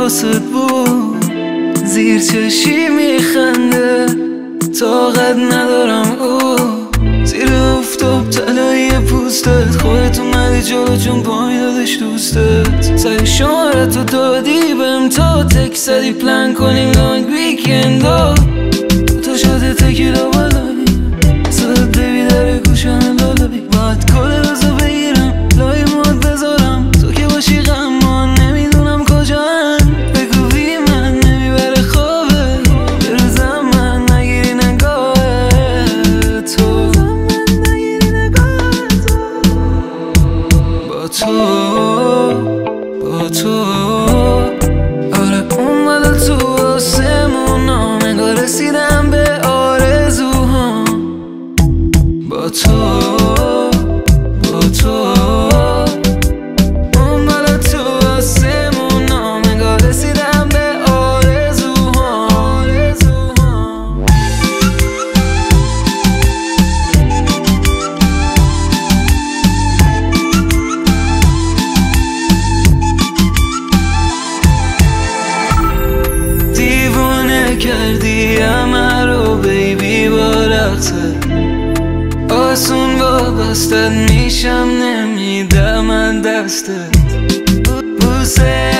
حواست بود زیر چشی میخنده طاقت ندارم او زیر افتاب تلایی پوستت خودت اومدی جلو چون پایین دادش دوستت سری شمارتو دادی بهم تا تک زدی پلن کنیم لانگ ویکندا تو شده تکیلا بالایی صدت بیبی در گوشم لالایی باید کل روزو بگیرم لای مود بذارم تو که باشی غمان نمیدونم کجا هم بگو بی من نمیبره خوابه بروزم من نگیری نگاه تو با تو آره اومده تو آسمونا انگار رسیدم به آرزوها با تو اومده تو آسمونا انگار رسیدم به آرزوها کردی همه رو بیبی با رقصت آسون وابستت میشم نمیدم من دستت بوسه